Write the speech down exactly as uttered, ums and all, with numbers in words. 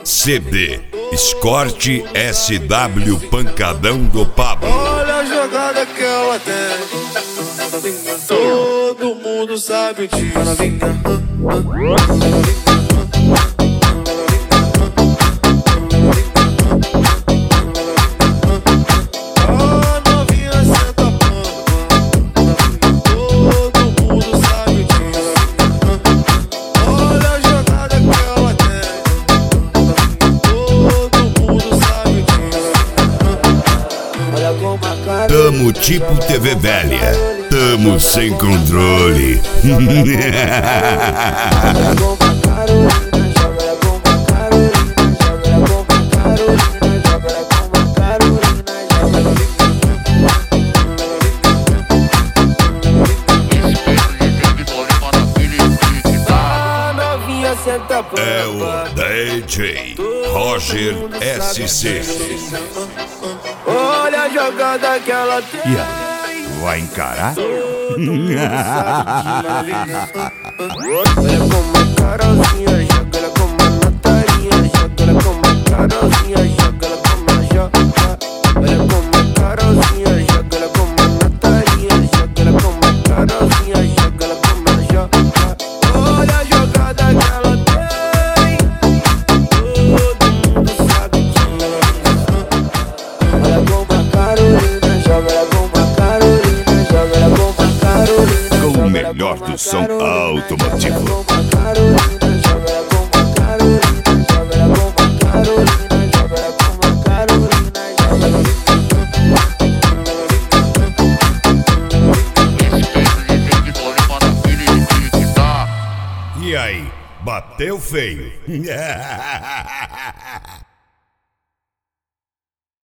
C D Escort S W Pancadão do Pablo. Olha a jogada que ela tem, todo mundo sabe disso. Tamo tipo T V velha, tamo sem controle. É o D J Roger S C. Olha a jogada que ela tem. E aí, vai encarar? Olha como a Carolzinha joga, ela como a Natalinha joga, ela como a Carolzinha joga, ela como a joga. Olha como a Carolzinha joga, ela como a Natalinha joga, ela como a Carolzinha joga, ela como a joga. Olha a jogada que ela tem, todo mundo sabe disso. Olha como a Carolina joga, ela como a Carolina joga, ela como a Carolina. Com o melhor do som automotivo. E aí, bateu feio?